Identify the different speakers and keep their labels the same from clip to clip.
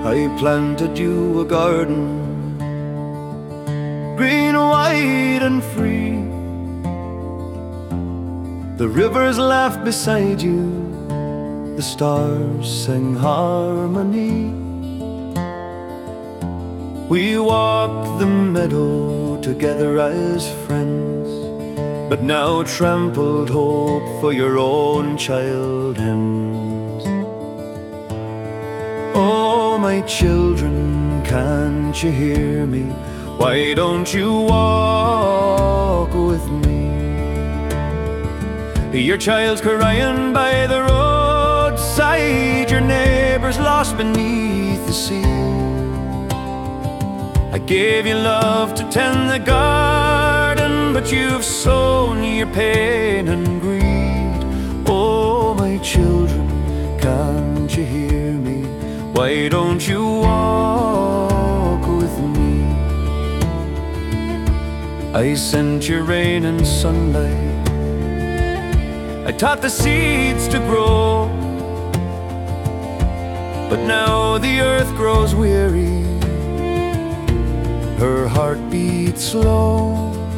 Speaker 1: I planted you a garden, green, white and free. The rivers laughed beside you, the stars sang harmony. We walked the meadow together as friends, but now trampled hope for your own child ends. Oh, my children, can't you hear me? Why don't you walk with me? Your child's crying by the roadside, your neighbor's lost beneath the sea. I gave you love to tend the garden, but you've sown your pain and greed. Oh, my children, can't you hear me? Why don't you walk with me? I sent you rain and sunlight, I taught the seeds to grow, but now the earth grows weary, her heart beats slow.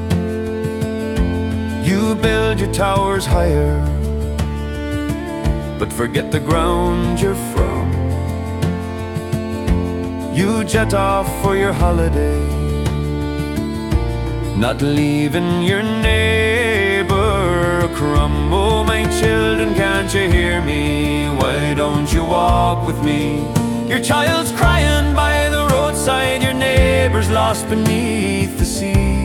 Speaker 1: You build your towers higher, but forget the ground you're from. You jet off for your holiday, not leaving your neighbor a crumb. Oh, my children, can't you hear me? Why don't you walk with me? Your child's crying by the roadside, your neighbor's lost beneath the sea.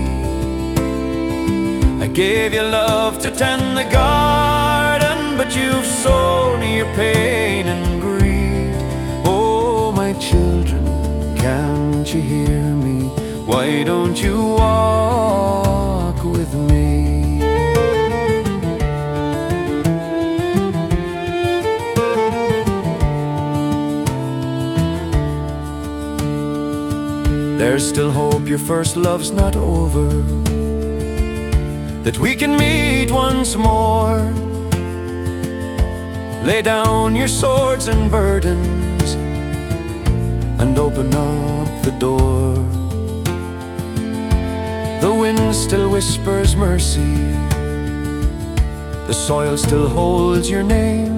Speaker 1: I gave you love to tend the garden, but you've sown your pain and greed. Oh, my children, can't you hear me? Why don't you walk with me? There's still hope your first love's not over, that we can meet once more. Lay down your swords and burdens and open up the door. The wind still whispers mercy, the soil still holds your name.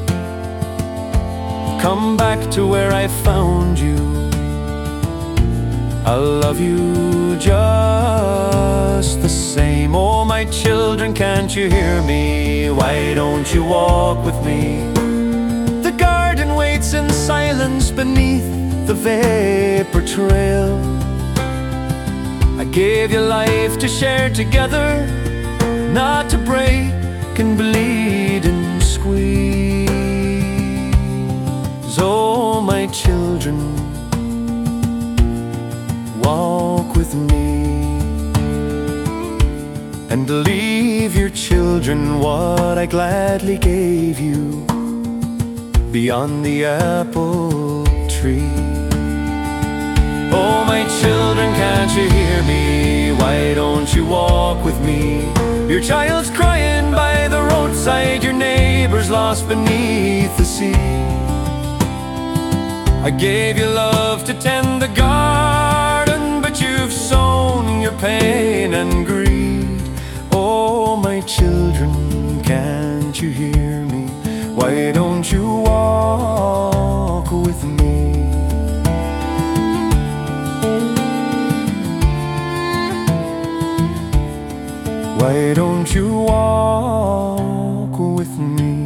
Speaker 1: Come back to where I found you, I'll love you just the same. Oh, my children, can't you hear me? Why don't you walk with me? The garden waits in silence beneath the vapor trail. I gave you life to share together, not to break and bleed and squeeze. Oh, my children, walk with me, and leave your children what I gladly gave you beyond the apple tree. Oh, my children, can't you hear me? Why don't you walk with me? Your child's crying by the roadside, your neighbor's lost beneath the sea. I gave you love to tend the garden, but you've sown your pain and greed. Oh, my children, can't you hear me? Why don't you walk with me? Why don't you walk with me?